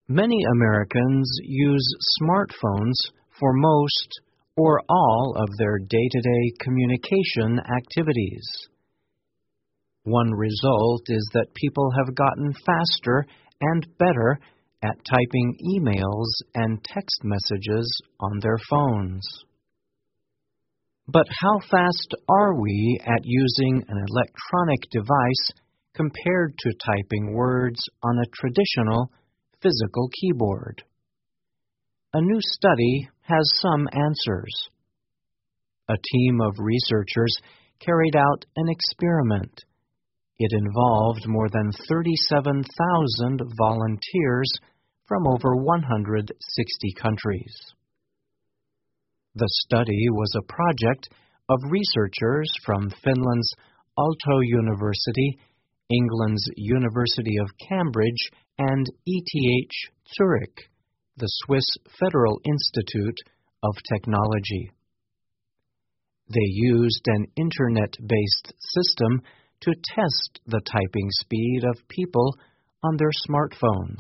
Many Americans use smartphones for most or all of their day-to-day communication activities. One result is that people have gotten faster and better at typing emails and text messages on their phones. But how fast are we at using an electronic device compared to typing words on a traditional physical keyboard? A new study has some answers. A team of researchers carried out an experiment. It involved more than 37,000 volunteers from over 160 countries. The study was a project of researchers from Finland's Aalto University, England's University of Cambridge, and ETH Zurich, the Swiss Federal Institute of Technology. They used an internet-based system to test the typing speed of people on their smartphones.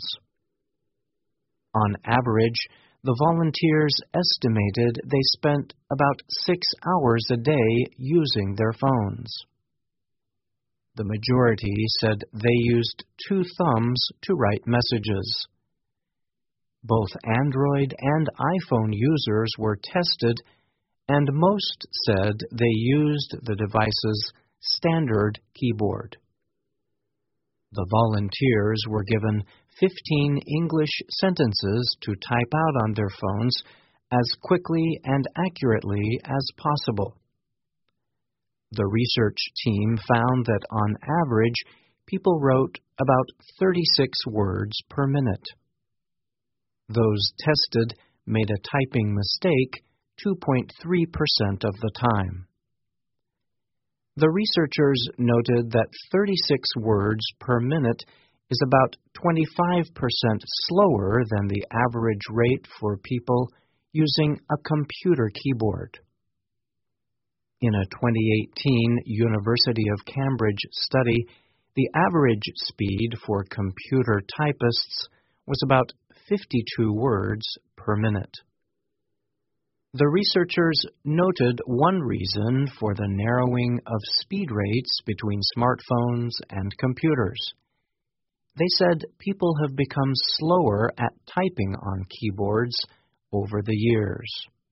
On average, the volunteers estimated they spent about 6 hours a day using their phones. The majority said they used 2 thumbs to write messages. Both Android and iPhone users were tested, and most said they used the device's standard keyboard. The volunteers were given 15 English sentences to type out on their phones as quickly and accurately as possible. The research team found that on average, people wrote about 36 words per minute. Those tested made a typing mistake 2.3% of the time. The researchers noted that 36 words per minute is about 25% slower than the average rate for people using a computer keyboard. In a 2018 University of Cambridge study, the average speed for computer typists was about 52 words per minute. The researchers noted one reason for the narrowing of speed rates between smartphones and computers. They said people have become slower at typing on keyboards over the years.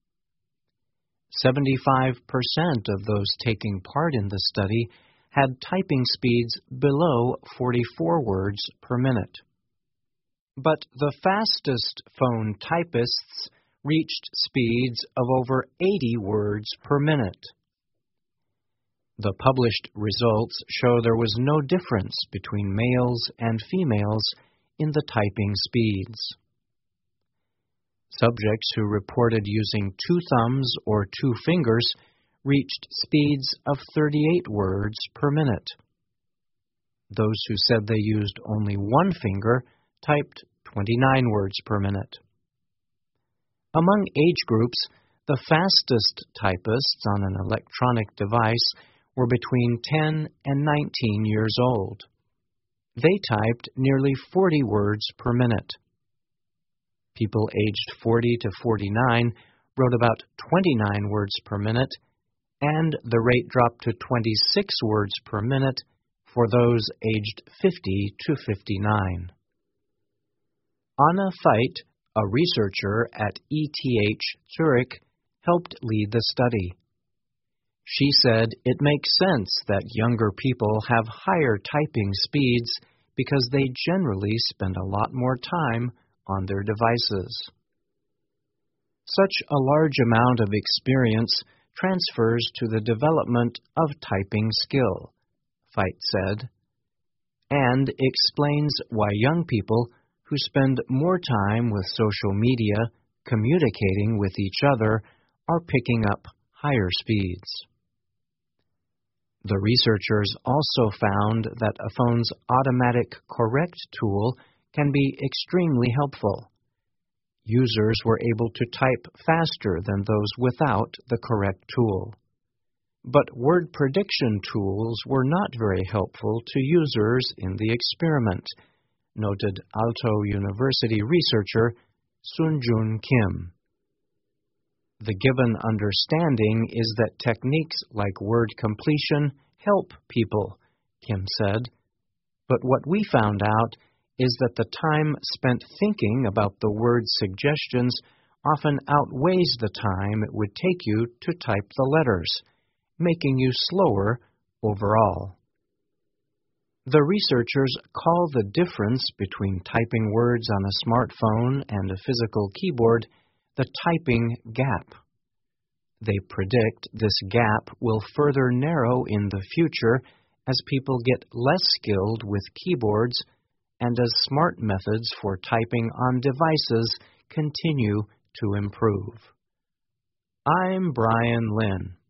75% of those taking part in the study had typing speeds below 44 words per minute. But the fastest phone typists reached speeds of over 80 words per minute. The published results show there was no difference between males and females in the typing speeds. Subjects who reported using 2 thumbs or 2 fingers reached speeds of 38 words per minute. Those who said they used only 1 finger typed 29 words per minute. Among age groups, the fastest typists on an electronic device were between 10 and 19 years old. They typed nearly 40 words per minute. People aged 40 to 49 wrote about 29 words per minute, and the rate dropped to 26 words per minute for those aged 50 to 59. Anna Veit, a researcher at ETH Zurich, helped lead the study. She said it makes sense that younger people have higher typing speeds because they generally spend a lot more time on their devices. Such a large amount of experience transfers to the development of typing skill, Veit said, and explains why young people who spend more time with social media communicating with each other are picking up higher speeds. The researchers also found that a phone's automatic correct tool can be extremely helpful. Users were able to type faster than those without the correct tool. But word prediction tools were not very helpful to users in the experiment noted Aalto University researcher Soonjun Kim. The given understanding is that techniques like word completion help people, Kim said. But what we found out is that the time spent thinking about the word suggestions often outweighs the time it would take you to type the letters, making you slower overall. The researchers call the difference between typing words on a smartphone and a physical keyboard the typing gap. They predict this gap will further narrow in the future as people get less skilled with keyboards and as smart methods for typing on devices continue to improve. I'm Brian Lynn.